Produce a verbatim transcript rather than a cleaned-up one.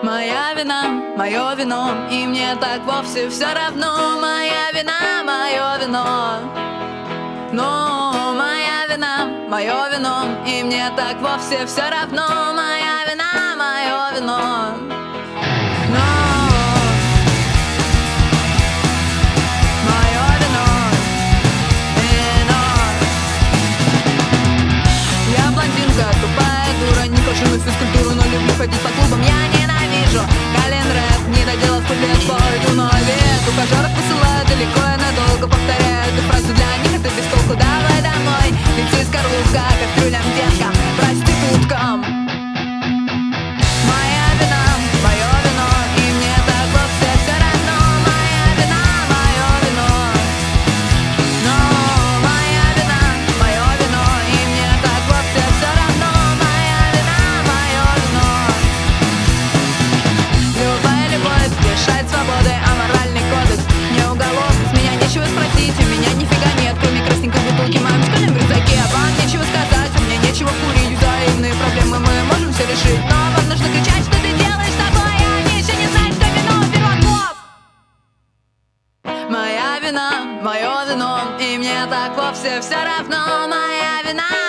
Моя вина, мое вино, и мне так вовсе все равно. Моя вина, мое вино. Но моя вина, мое вино, и мне так вовсе все равно. Моя вина, мое вино. Но мое вино, вино. Я блондинка, тупая дура, не хожу на физкультуру, но люблю ходить по клубам. Я ненавижу Гален рэп, не доделав куплет, пойду на обед. Ухажеров посылаю далеко, я надолго повторяю эту фразу, для них это без толку. Давай домой, лицо из скорлупка, кастрюлям, деткам, проституткам. Моя вина, мое вино, и мне так вовсе все равно. Моя вина, мое вино. Но моя вина, мое вино, и мне так вовсе все равно. Моя вина, мое вино. Любая любовь лишает свободы, аморальный кодекс не уголовный. С меня нечего спросить, у меня нифига нет, кроме красненькой бутылки в моем школьном рюкзаке. Вам нечего сказать, у меня нечего курить. Взаимные проблемы мы можем все решить, но вам нужно кричать, что ты делаешь с тобой, а они еще не знают, что вино у перваков. Моя вина, мое вино, и мне так вовсе все равно. Моя вина,